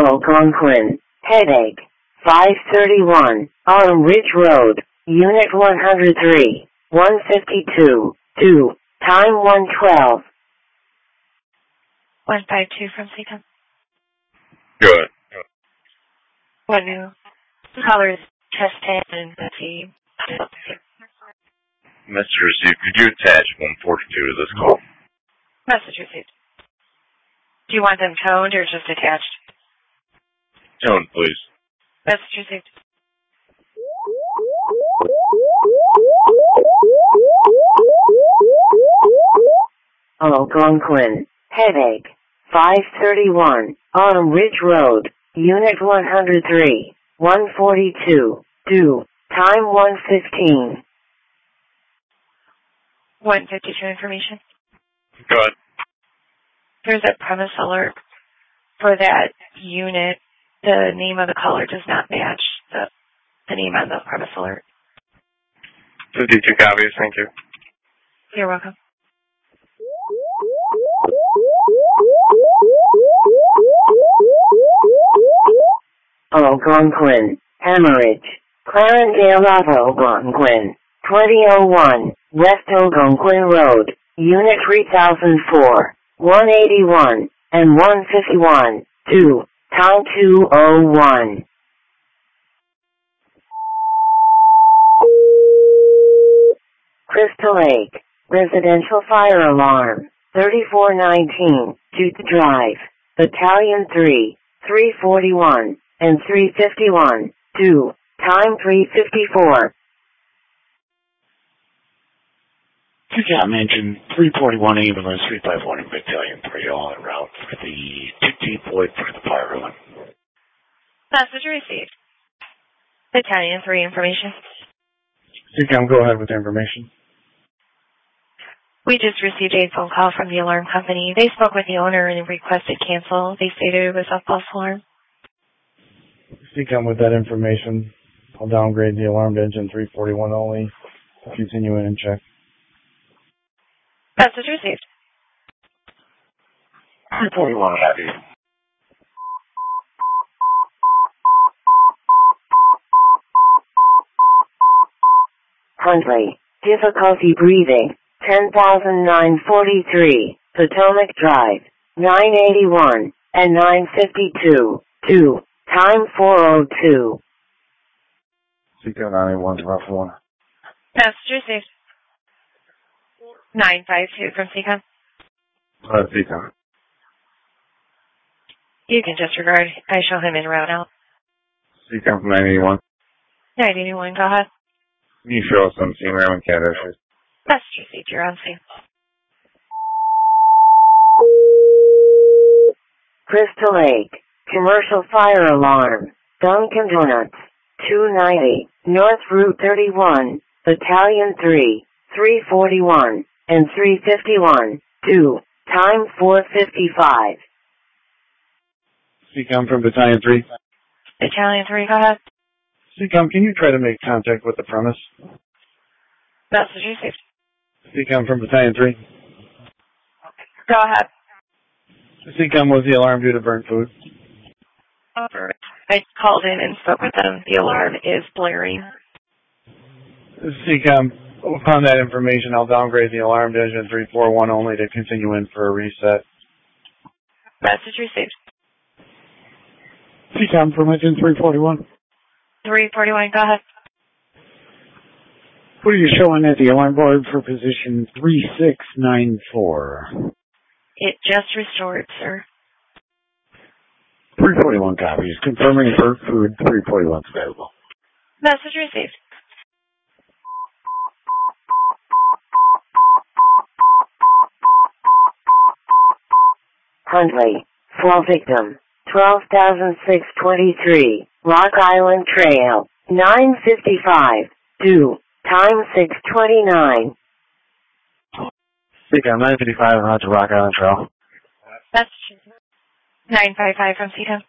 Algonquin, headache, 531, Autumn Ridge Road, Unit 103, 152, 2, time 112. 152 from Seacom. Good. What new colors tested and the Message received. Could you attach 142 to this call? message received. Do you want them toned or just attached? Tone, please. Message received. Algonquin, headache, 531, Autumn Ridge Road, Unit 103, 142, 2, time 115. 152 information. Go ahead. There's a premise alert for that unit. The name of the caller does not match the name on the premise alert. 52 copies, thank you. You're welcome. Algonquin, hemorrhage, Clarendale Algonquin, 2001, West Algonquin Road, Unit 3004, 181, and 151, 2, time 201. Crystal Lake, residential fire alarm, 3419, Jute Drive, Battalion 3, 341, and 351, 2, time 354. Seacom engine 341 ambulance 351 in Battalion 3 all en route for the 15th Void for the fire alarm. Message received. Battalion 3 information. Seacom, go ahead with the information. We just received a phone call from the alarm company. They spoke with the owner and requested cancel. They stated it was a false alarm. Seacom, with that information, I'll downgrade the alarm to engine 341 only. Continue in and check. Message received. 341 happy. Huntley, difficulty breathing, 10,943, Potomac Drive, 981, and 952, 2, time 402. Seacom 981 rough 1. Message received. 952 from Seacom. Seacom. You can disregard. I show him in route out. Seacom from 981. 981, go ahead. Can you show us some scene around with cat issues? Message received. You're on scene. Crystal Lake, commercial fire alarm, Dunkin' Donuts, 290, North Route 31, Battalion 3, 341, and 351, 2, time 455. Seacom from Battalion 3. Battalion 3, go ahead. Seacom, can you try to make contact with the premise? Message received. Seacom from Battalion 3. Go ahead. Seacom, was the alarm due to burnt food? Over. I called in and spoke with them. The alarm is blaring. Seacom, upon that information, I'll downgrade the alarm to engine 341 only to continue in for a reset. Message received. Seacom from engine 341. 341, go ahead. What are you showing at the alarm board for position 3694? It just restored, sir. 341 copies. Confirming burnt food 341 is available. Message received. Huntley, fall victim, 12,623, Rock Island Trail, 955, 2, time 629. Seacom 955 on to Rock Island Trail. Message 955 from Seacom.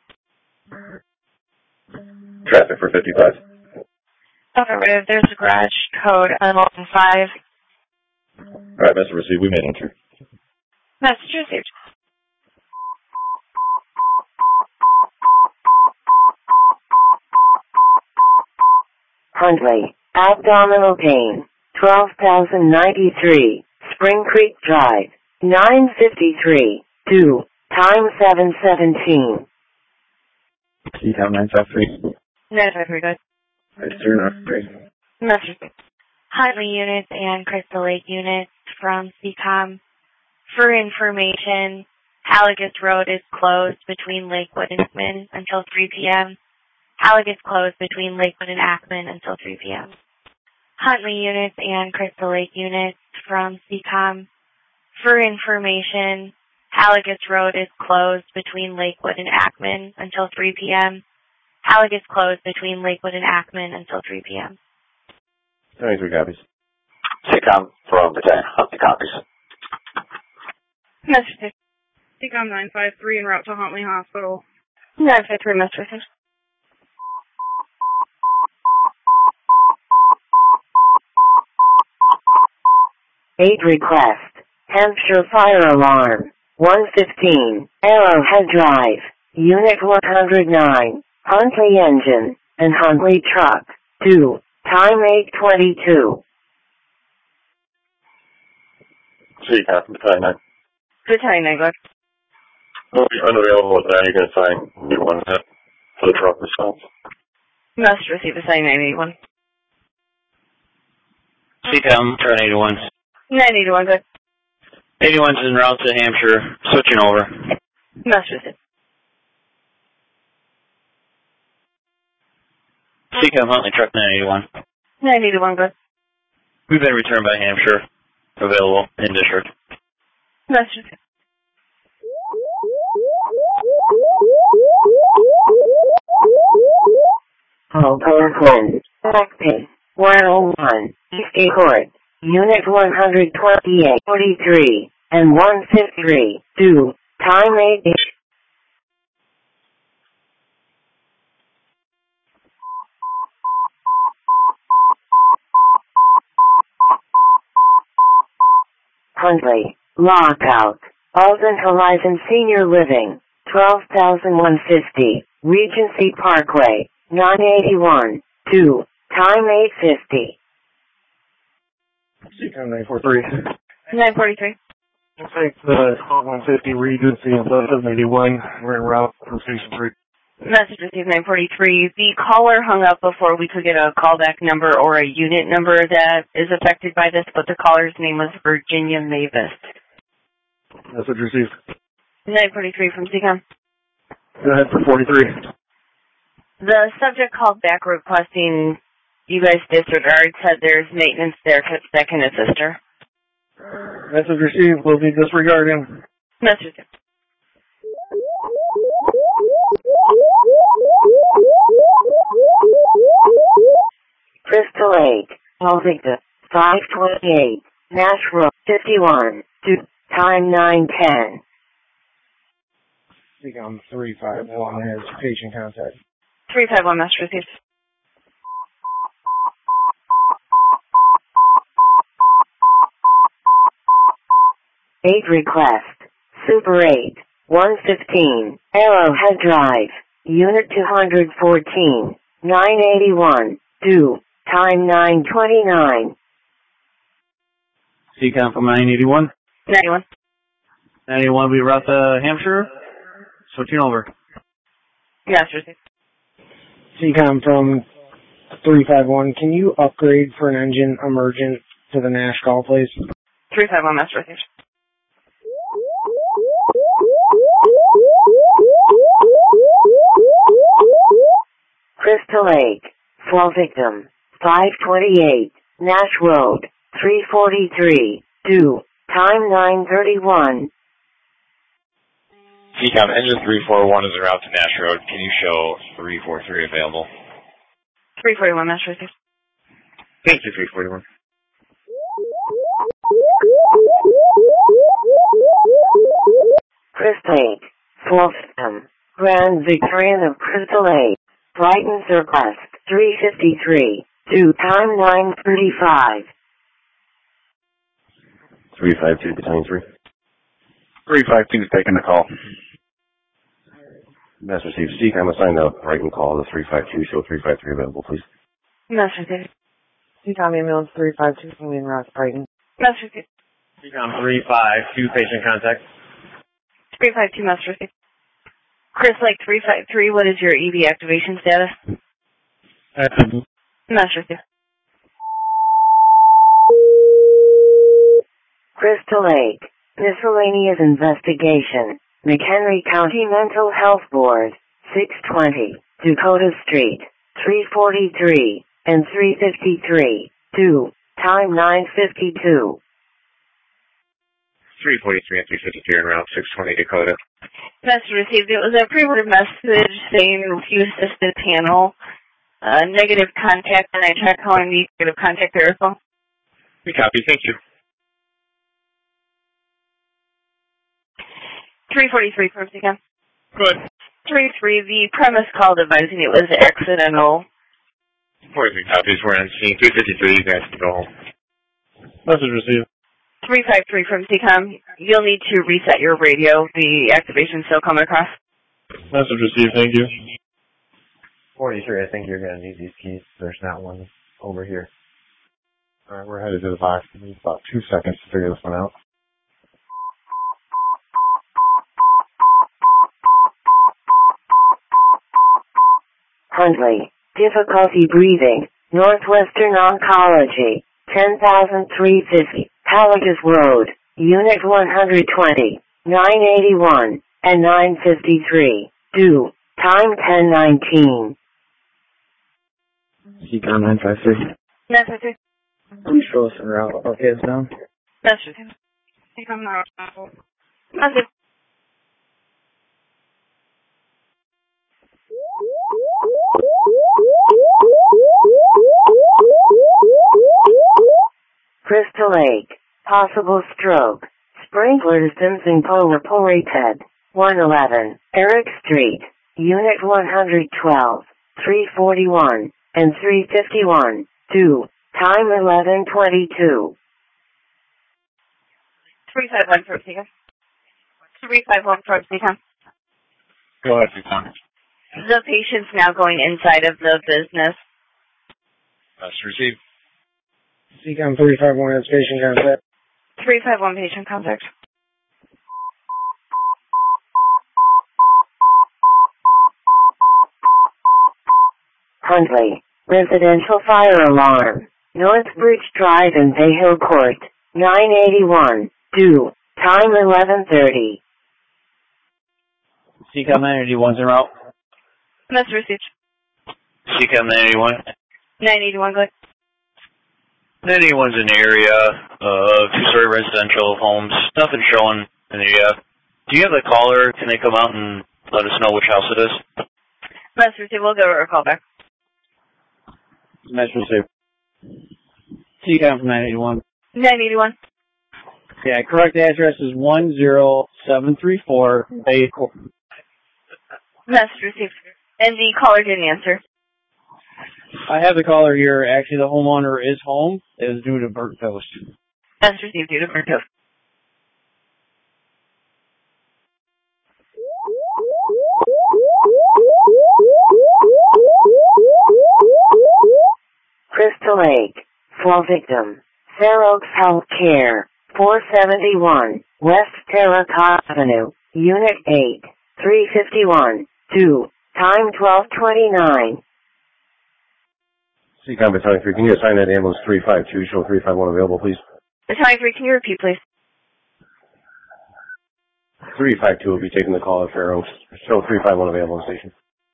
Traffic for 55. Affirmative. There's a garage code on 5. Alright, message received. We made entry. Message received. Huntley, abdominal pain, 12,093, Spring Creek Drive, 953, 2, time 7:17. CCOM 953. 953, good. Message. Huntley units and Crystal Lake units from CCOM. For information, Halligus Road is closed between Lakewood and Ackman until 3 p.m. Halligus closed between Lakewood and Ackman until 3 p.m. Huntley units and Crystal Lake units from CCOM. For information, Halligus Road is closed between Lakewood and Ackman until 3 p.m. Halligus closed between Lakewood and Ackman until 3 p.m. 73 copies. CCOM from Battalion, Huntley copies. Message. CCOM 953 en route to Huntley Hospital. 953, message. Aid request. Hampshire fire alarm. 115. Arrowhead Drive. Unit 109. Huntley engine and Huntley truck. 2. Time 8:22. CCOM from Battalion 9. Battalion 9, good. Unavailable with that, you're going to sign new one for the truck response. Message received, Battalion 981. CCOM, turn 81. 981, good. 81's en route to Hampshire, switching over. Message received. CCOM, Huntley, truck 981. 981, good. We've been returned by Hampshire, available in district. Message received. Parkland, Blackpin, 101, East Court, Unit 128, 43, and 153, 2, time 8. Huntley, lockout, Alden Horizon Senior Living, 12,150, Regency Parkway, 981, 2, time 8:50. CCOM 943. 943. Looks like the 150 Regency and 781. We're en route from Station 3. Message received 943. The caller hung up before we could get a callback number or a unit number that is affected by this, but the caller's name was Virginia Mavis. Message received. 943 from CCOM. Go ahead for 43. The subject called back requesting you guys disregard, said there's maintenance there that can assist her. Message received. We'll be disregarding. Message. Crystal Lake, Alvicta, 528, Nash Road, 51, 2, time 9:10. CCOM 351 has patient contact. 351, message received. Aid request. Super 8, 115, Arrowhead Drive, Unit 214, 981, 2, time 9:29. CCOM from 981. 91. 981, we route to Hampshire, switching over. Message received. CCOM from 351, can you upgrade for an engine emergent to the Nash call, please? 351, message received. Crystal Lake, fall victim, 528, Nash Road, 343, 2, time 9:31. CCOM, engine 341 is en route to Nash Road. Can you show 343 available? 341, message received. Thank you, 341. Crystal Lake, fall victim, Grand Victorian of Crystal Lake, Brighton Surplus, 353, 2, time 9:35. 352, Battalion 3. 352 is taking the call. Master received. CCOM assigned the Brighton call to 352. Show 353 available, please. Mess received. CCOM ambulance 352 from Lean Rock, Brighton. Mess received. CCOM 352, patient contact. 352 mess received. Chris Lake 353, what is your EV activation status? Active. Mess received. Crystal Lake, miscellaneous investigation, McHenry County Mental Health Board, 620, Dakota Street, 343, and 353, 2, time 9:52. 343 and 353 en route, 620 Dakota. Message received. It was a pre-recorded message saying review assisted panel, negative contact, and I tried calling the negative contact verify. We copy, thank you. 343 first again. Good. 33, the premise called advising it was accidental. 43 copies, we're on scene. 353, you guys can go home. Message received. 353 from CCOM. You'll need to reset your radio. The activation's still coming across. Message received, thank you. 43, I think you're going to need these keys. There's not one over here. Alright, we're headed to the box. It needs about 2 seconds to figure this one out. Huntley, difficulty breathing, Northwestern Oncology, 10,350, Haligas Road, Unit 120, 981, and 953, due, time 10:19. CCOM 953. Message. Please show us en route. Okay, it's down. Message. CCOM not. Message. Crystal Lake, possible stroke, sprinklers dimming polar rated, 111, Eric Street, Unit 112, 341, and 351, due, time 11:22. 351 for CCOM. 351 for CCOM. Go ahead, CCOM. The patient's now going inside of the business. Message received. CCOM 351 has patient contact. 351 patient contact. Huntley, residential fire alarm, Northbridge Drive in Bay Hill Court, 981, due, time 11:30. CCOM 981's en route. Message received. CCOM 981. 981, go ahead. 981's in the area of two-story residential homes. Nothing showing in the area. Do you have the caller? Can they come out and let us know which house it is? Message received. We'll give her a call back. Message received. CCOM from 981. 981. Yeah, correct address is 10734 Bay Court. Message received. And the caller didn't answer. I have the caller here. Actually, the homeowner is home. It was due to burnt toast. Message received due to burnt toast. Crystal Lake, fall victim, Fair Oaks Healthcare, 471, West Terracotta Avenue, Unit 8, 351, 2, time 12:29. CCOM Battalion 3, can you assign that ambulance 352, show 351 available, please? Battalion 3, can you repeat, please? 352 will be taking the call at Fair Oaks. Show 351 available on station.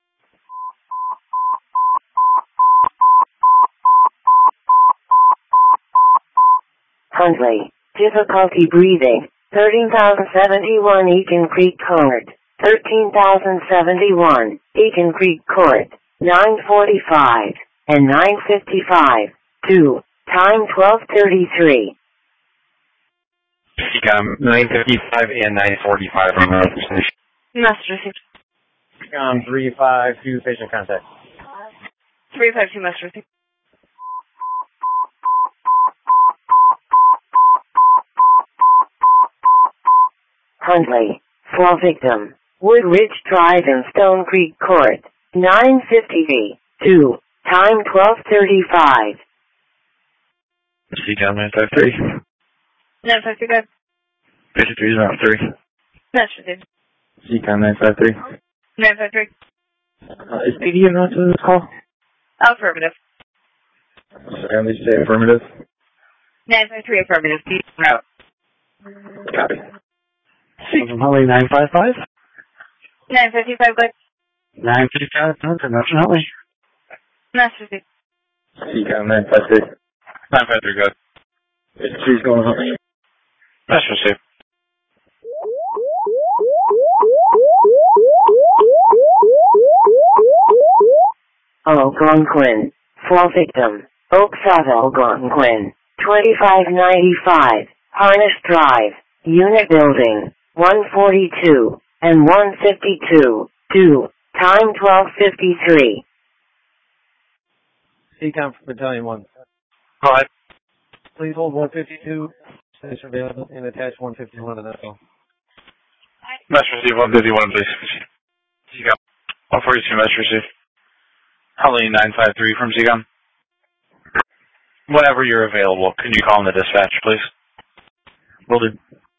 Huntley, difficulty breathing, 13,071 Eaton Creek Court, 13,071 Eaton Creek Court, 9:45 and 9:55, 2, time 12:33. CCOM 955 and 945 on our station. Message received. CCOM 352 patient contact. 352 message received. Huntley, fall victim, Wood Ridge Drive in Stone Creek Court, 9:50, 2, time 12:35. CCOM 953. 953, good. 53 is route 3. That's received. CCOM 953. 953. Is PD en route to this call? Affirmative. Sorry, at least say affirmative. 953, affirmative. PD en route. Copy. From Huntley 955? 955, good. 955, no, that's Huntley. That's received. CCOM 953. 953, good. 53 is going to Huntley. That's received. Algonquin. Fall victim. Oakside Algonquin. 2595. Harness Drive. Unit building. 142 and 152. 2. Time 12:53. CCOM from Battalion 1. Go ahead. Please hold 152. Status available and attach 151 to that call. Mess received 151, please. CCOM. 142, mess received. Huntley 953 from CCOM. Whenever you're available, can you call in the dispatch, please? Will do.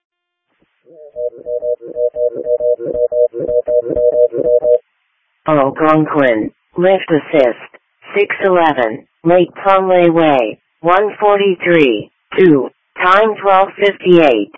Algonquin. Lift assist. 611. Lake Plumley Way. 143. 2. Time 12:58.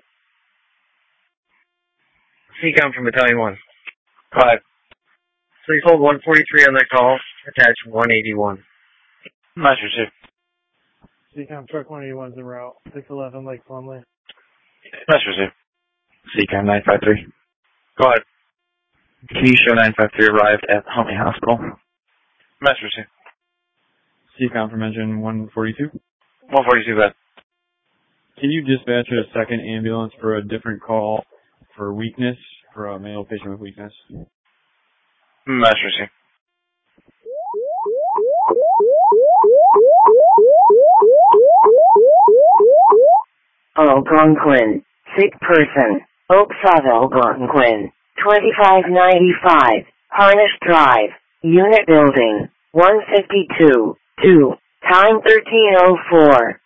CCOM from Battalion 1. Go ahead. Please hold 143 on that call. Attach 181. Mess received. CCOM truck 181 is en route. 611 Lake Plumley. Mess received. CCOM 953. Go ahead. Keisha 953 arrived at Huntley Hospital. Mess received. CCOM from engine 142. 142, good. Can you dispatch a second ambulance for a different call for weakness, for a male patient with weakness? Mess received. Algonquin. Sick person. Oakside Algonquin. 2595. Harness Drive. Unit building. 152. 2. Time 13:04.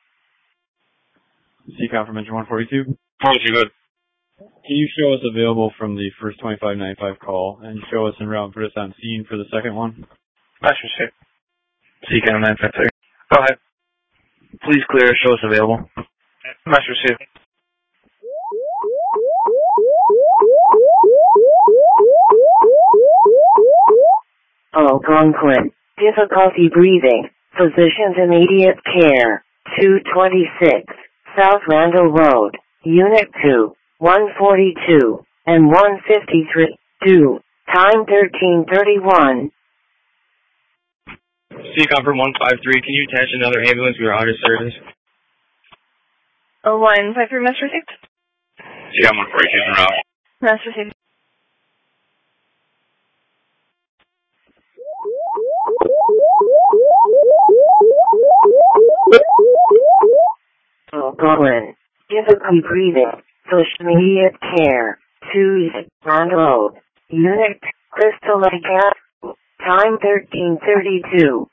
CCOM from engine 142. 42, good. Can you show us available from the first 2595 call and show us en route and put us on scene for the second one? Mess received. CCOM 953. Go ahead. Please clear, show us available. Mess received. Algonquin. Difficulty breathing. Physician's immediate care. 226. South Randall Road. Unit 2. 142 and 153. 2. Time 13:31. CCOM from 153. Can you attach another ambulance? We are out of service. 153, mess received. CCOM 142 en route. Mess received. Algonquin. Difficulty breathing. Push immediate care. 2. Randall Road. Unit Crystal Lake. Time 13:32.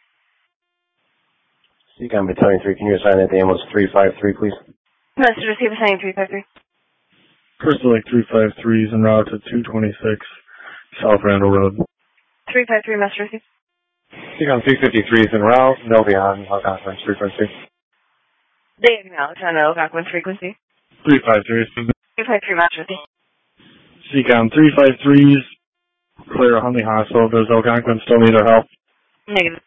CCOM Battalion 3, can you assign that to ambulance 353, please? Mess received, assigning 353. Crystal Lake 353 is en route to 226 South Randall Road. 353, mess received. CCOM 353 is en route. No beyond Algonquin frequency. They acknowledge on Algonquin's frequency. 353 is 353, mess received. CCOM 353's clear Huntley Hospital. Does Algonquin still need our help? Negative.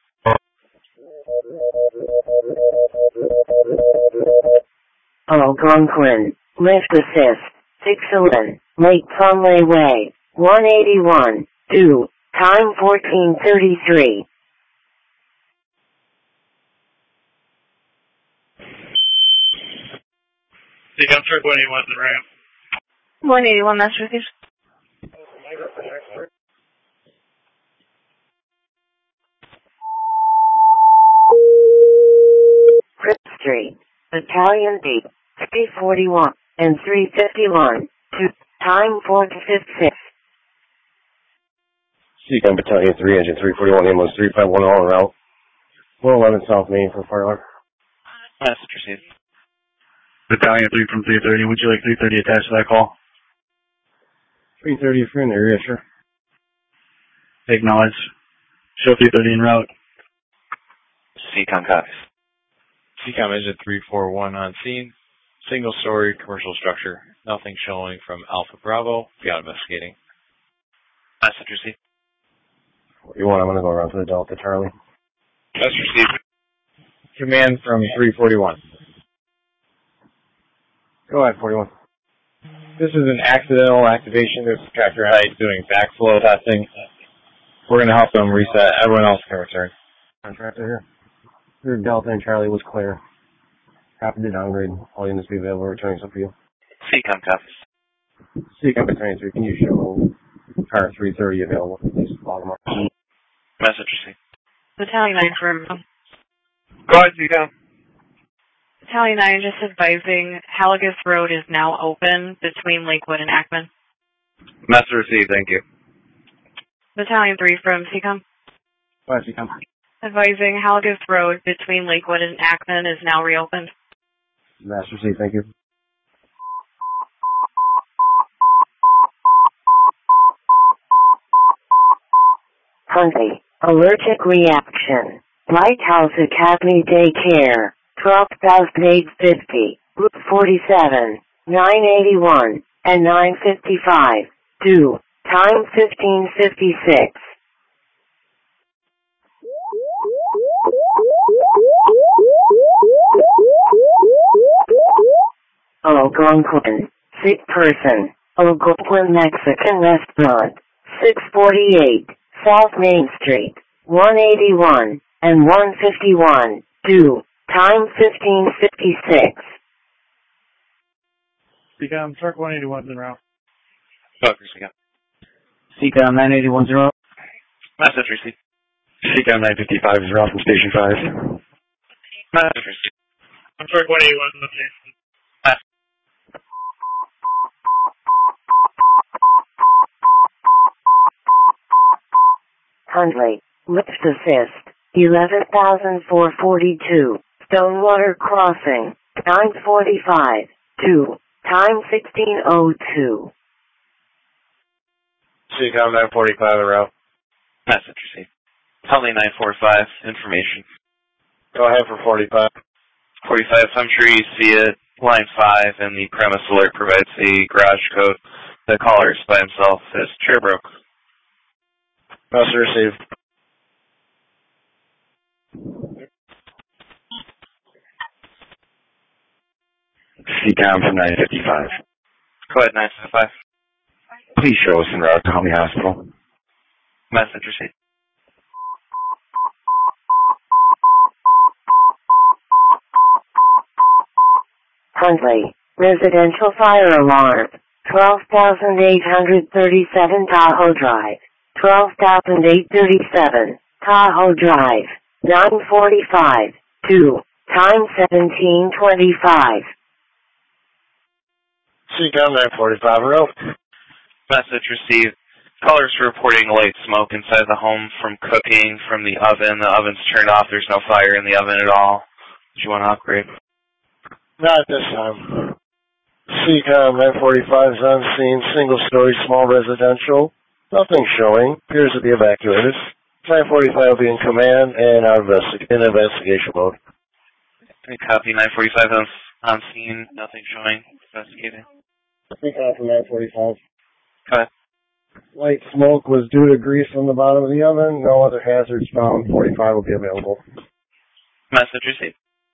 Algonquin. Lift assist. 611. Lake Plumley Way. 181. 2. Time 14:33. CCOM truck 181 in the ramp. 181, mess received. Crip Street. Battalion B. 341 and 351. 2. Time 4:56. Seacom Battalion 3, Engine 341, ambulance 351 all en route. 111 South Main for fire alarm. Message received. Battalion 3 from 330, would you like 330 attached to that call? 330 if you're in the area, sure. Acknowledge. Show 330 en route. Seacom copies. Seacom Engine 341 on scene. Single-story commercial structure. Nothing showing from Alpha Bravo. Beyond investigating. Message received. You want, I'm going to go around to the Delta, Charlie. Message received. Command from 341. Go ahead, 41. This is an accidental activation of Tractor Heights doing backflow testing. We're going to help them reset. Everyone else can return. Contractor here. Your Delta and Charlie was clear. Happy to downgrade. All units be available. Returning some for you. Seacom copies. Seacom Battalion 3, can you show car 330 available? Please log them up. Message received. Battalion 9 for... Go ahead, Seacom. Battalion 9 just advising Haligus Road is now open between Lakewood and Ackman. Message received, thank you. Battalion 3 from Seacom. Go ahead, Seacom. Advising Haligus Road between Lakewood and Ackman is now reopened. Master C, thank you. Huntley, allergic reaction. Lighthouse Academy Daycare, 12,850, Route 47, 981, and 955. Due, time 15:56. Algonquin, sick person, Algonquin Mexican Restaurant, 648, South Main Street, 181, and 151, due, time 15:56. Seacom, truck 181's en route. Focus, Seacom. Seacom 981's en route. Message received. Seacom 955 is route from Station 5. Message received. I'm truck 181 in the station. Huntley, lift assist, 11,442, Stonewater Crossing, 945, 2, time 16:02. Seacom 945 en route. Message received. Huntley 945, information. Go ahead for 45. 45, I'm sure you see it. Line 5 and the premise alert provides a garage code. The caller is by himself. His chair broke. Message received. Seacom from 955. Go ahead, 955. Please show us en route to Humvee Hospital. Message received. Huntley, residential fire alarm, 12,837 Tahoe Drive, 12,837 Tahoe Drive, 945, 2, time 17:25. Seacom 945 en route. Message received. Callers reporting light smoke inside the home from cooking from the oven. The oven's turned off. There's no fire in the oven at all. Do you want to upgrade? Not this time. Seacom 945 is on scene. Single-story, small residential. Nothing showing. Appears to be evacuated. 945 will be in command and in investigation mode. Copy 945 on scene. Nothing showing. Investigating. Seacom from 945. Go ahead. Light smoke was due to grease on the bottom of the oven. No other hazards found. 45 will be available. Message received.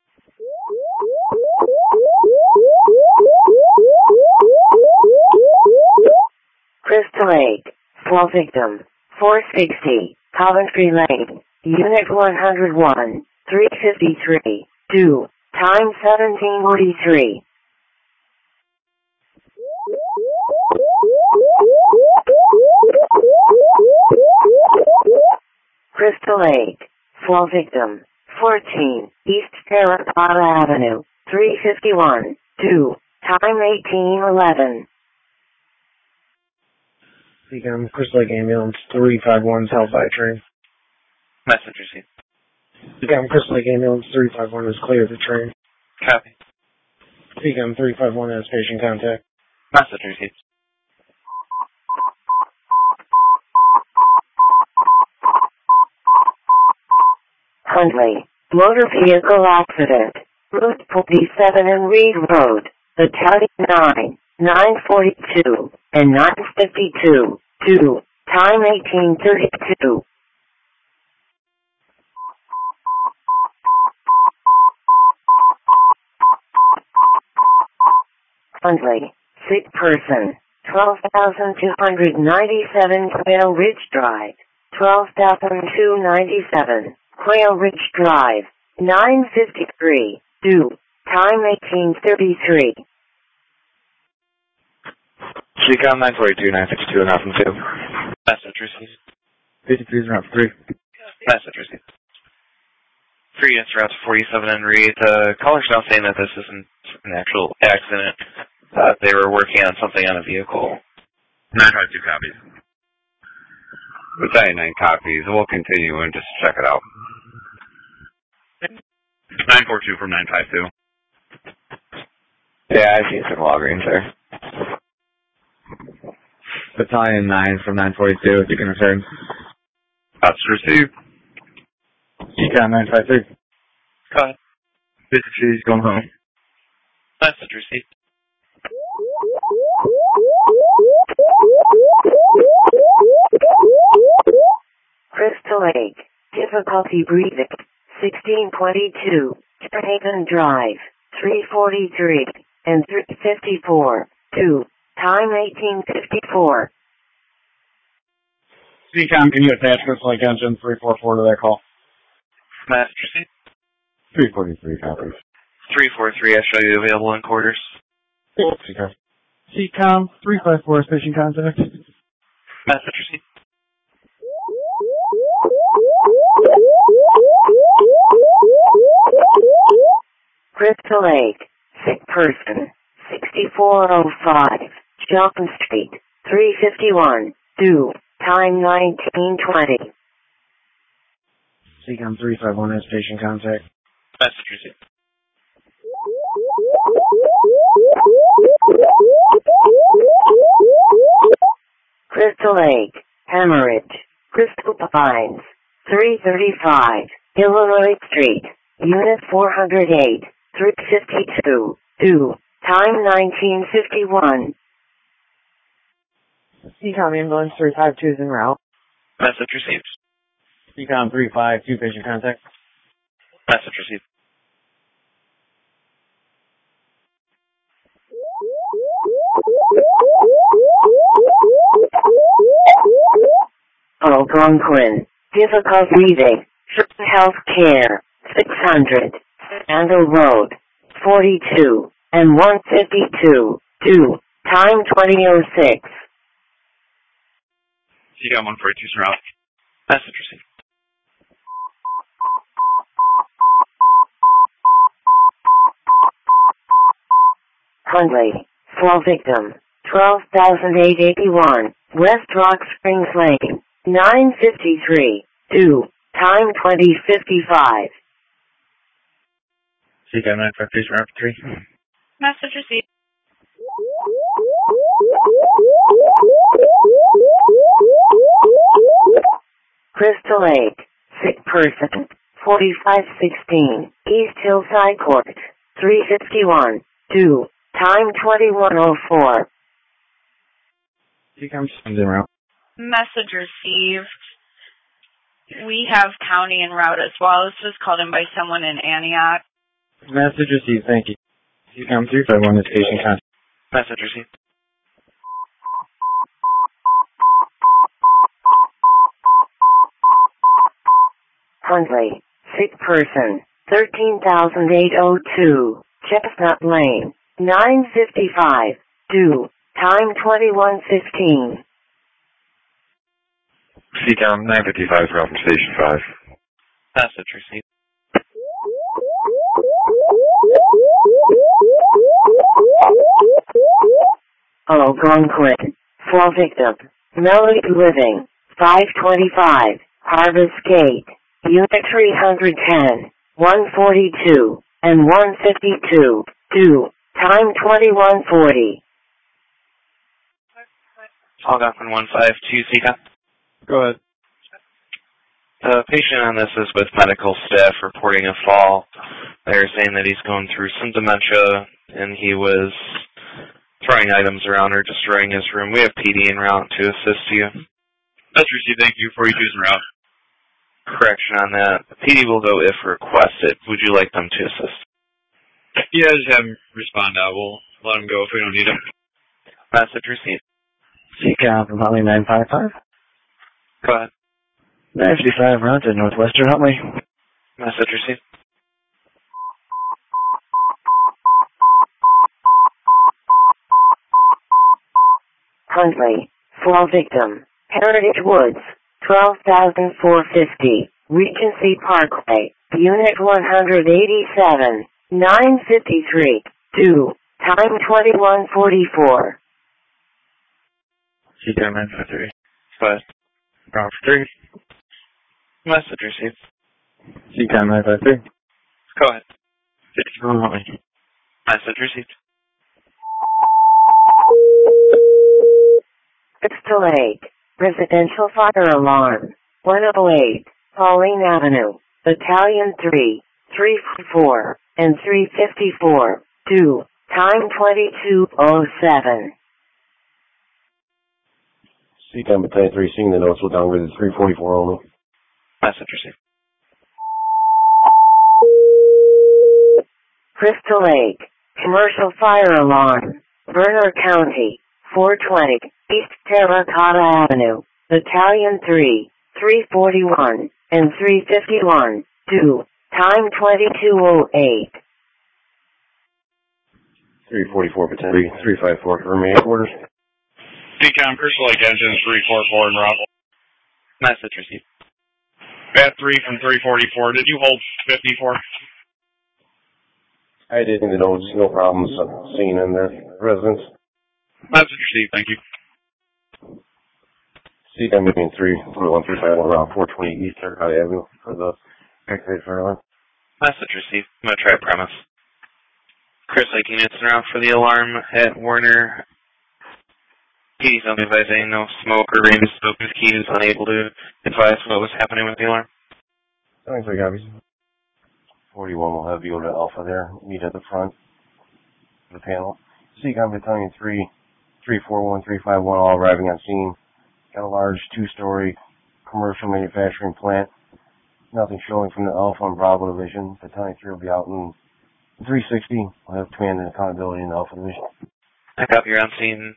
Crystal Lake, fall victim, 460, Coventry Lane, Unit 101, 353, due, time 17:43. Crystal Lake, fall victim, 14, East Terracotta Avenue, 351, due, time 18:11. CCOM, Crystal Lake Ambulance 351 is held by a train. Message received. CCOM, Crystal Lake Ambulance 351 is clear of the train. Copy. CCOM 351 has patient contact. Message received. Huntley, motor vehicle accident, Route 47 and Reed Road, Battalion 9, 942, and 952, 2, time 1832. Huntley, sick person, 12,297 Quail Ridge Drive, 12,297. Quail Ridge Drive, 953, due, time 1833. CCOM 942, 962, and Alpha 2. Message received. 53 is route 3. Message received. 3 units route 47 and Reed. The caller's now saying that this isn't an actual accident. They were working on something on a vehicle. 952 copies. Battalion 9 copies. We'll continue and just check it out. 942 from 952. Yeah, I see some Walgreens there. Battalion 9 from 942, if you can return. That's received. CCOM 953. Go ahead. 53 is going home. Message received. Crystal Lake, difficulty breathing, 1622, Haven Drive, 343, and 354, 2, time 1854. CCOM, can you attach Crystal Lake Engine 344 to that call? Message received. 343 copies. 343, I show you available in quarters. CCOM. CCOM 354 is patient contact. Message received. Crystal Lake, sick person, 6405, Johnson Street, 351, due, time 1920. CCOM 351 has patient contact. Message received. Crystal Lake, hemorrhage, Crystal Pines, 335, Illinois Street, Unit 408, 352, due, time 1951. CCOM ambulance 352 is en route. Message received. CCOM 352 patient contact. Message received. Algonquin, difficult breathing, Health Care, 600, Sandal Road, 42, and 152, 2, time 2006. CCOM 142 is route. Message received. Huntley, fall victim, 12,881, West Rock Springs Lane, 953, due, time 2055. CCOM 953 is route 3. Message received. Crystal Lake, sick person, 4516, East Hillside Court, 351, due, time 2104. CCOM sends en route. Message received. We have county en route as well. This was called in by someone in Antioch. Message received, thank you. CCOM 351 is patient contact. Message received. Huntley, sick person, 13,802, Chestnut Lane, 955, due, time 2115. CCOM 955 is route from Station 5. Message received. Algonquin, fall victim, Melody Living, 525, Harvest Gate, Unit 310, 142, and 152, due, time 2140. Algonquin 152, CCOM. Go ahead. The patient on this is with medical staff reporting a fall. They're saying that he's going through some dementia and he was throwing items around or destroying his room. We have PD en route to assist you. That's received. Thank you. 482 is en route. Correction on that. The PD will go if requested. Would you like them to assist? Yeah, just have him respond now. We'll let him go if we don't need him. Message received. CCOM from Huntley 955. Go ahead. 955 route to Northwestern Huntley. Message received. Huntley, fall victim, Heritage Woods, 12,450, Regency Parkway, Unit 187, 953, due, time 2144. CCOM 953. Go ahead. Route 3. Message received. CCOM 953. Go ahead. Huntley. Message received. Crystal Lake, residential fire alarm, 108, Pauline Avenue, Battalion 3, 344, and 354, due, time 2207. CCOM Battalion 3, seeing the notes will downgrade to 344 only. Message received. Crystal Lake, commercial fire alarm, Verner County, 420, East Terracotta Avenue, Battalion 3, 341, and 351, due, time 2208. 344 Battalion 354 for remaining orders. CCOM, Crystal Lake Engine 344 en route. Message received. Bat 3 from 344. Did you hold 54? I didn't even know no problems seen in the residence. Message received. Thank you. CCOM moving 34135 on Route 420 East Terracotta Avenue for the activated fire alarm. Message received. I'm going to try premise. Chris Lake units en route for the alarm at Warner. PD's only advising no smoke or rain smoke. His key is unable to advise what was happening with the alarm. Thanks, I copies. 41 will have Yoda Alpha there. Meet at the front of the panel. CCOM Battalion 3, 341, 351 all arriving on scene. Got a large two-story commercial manufacturing plant. Nothing showing from the Alpha and Bravo division. Battalion 3 will be out in 360. We'll have command and accountability in the Alpha division. I copy. You're on scene.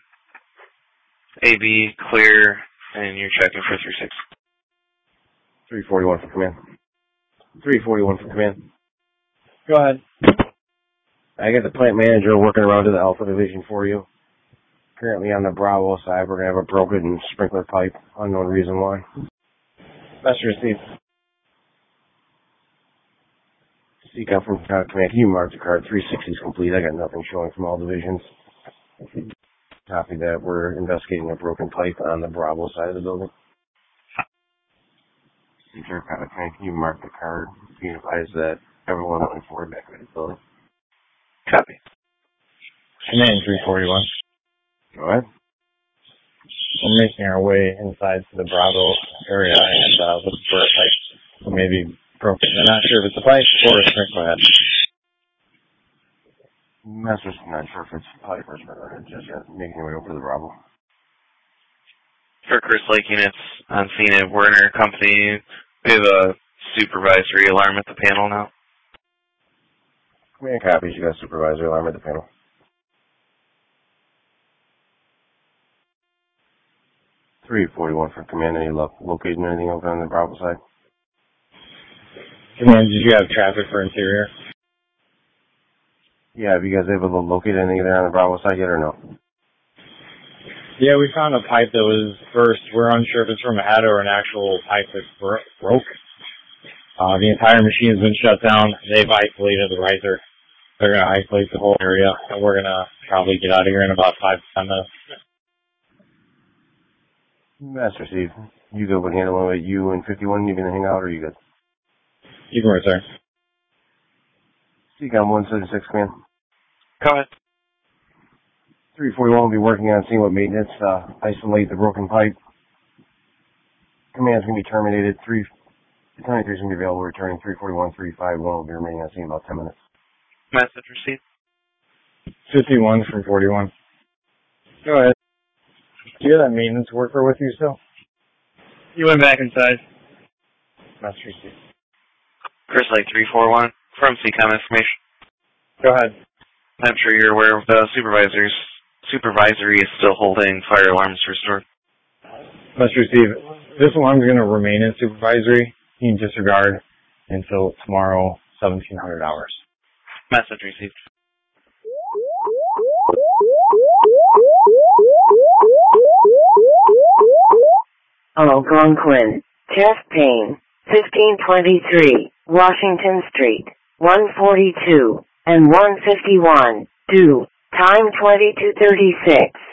AB clear, and you're checking for 36. 341 for command. 341 for command. Go ahead. I got the plant manager working around to the Alpha division for you. Currently on the Bravo side, we're going to have a broken sprinkler pipe. Unknown reason why. That's received. CCOM from command. Can you mark the card? 360 is complete. I got nothing showing from all divisions. Copy that. We're investigating a broken pipe on the Bravo side of the building. Can you mark the card? Can you advise that everyone moving forward back to the building? Copy. Command 341. Go ahead. We're making our way inside to the Bravo area and looking for a pipe. So maybe broken. I'm not sure if it's a pipe or a sprinkler head. Master's not sure if it's pipe or sprinkler. Just making our way over to the Bravo. For Chris Lake units on scene at Werner Company, we have a supervisory alarm at the panel now. Command copies. You got a supervisory alarm at the panel. .341 for command. Any locating anything over on the Bravo side? Command, did you have traffic for interior? Yeah, have you guys able to locate anything there on the Bravo side yet or no? Yeah, we found a pipe that was burst. We're unsure if it's from a head or an actual pipe that broke. The entire machine has been shut down. They've isolated the riser. They're going to isolate the whole area, and we're going to probably get out of here in about 5 to 10 minutes. Master Steve, you good with handling it? You and 51, you gonna hang out, or are you good? You can return. CCOM 176, command. Go ahead. 341 will be working on seeing what maintenance, isolate the broken pipe. Command's gonna be terminated. 323 is gonna be available, returning 341, 351 will be remaining on scene in about 10 minutes. Message received. 51 from 41. Go ahead. Do you have that maintenance worker with you still? You went back inside. Master Steve. Chris Lake 341 from CCOM information. Go ahead. I'm sure you're aware of the supervisory is still holding fire alarms restored. Master Steve, this alarm is going to remain in supervisory. You can disregard until tomorrow, 1700 hours. Message received. Algonquin, chest pain, 1523, Washington Street, 142 and 151, due, time 22:36.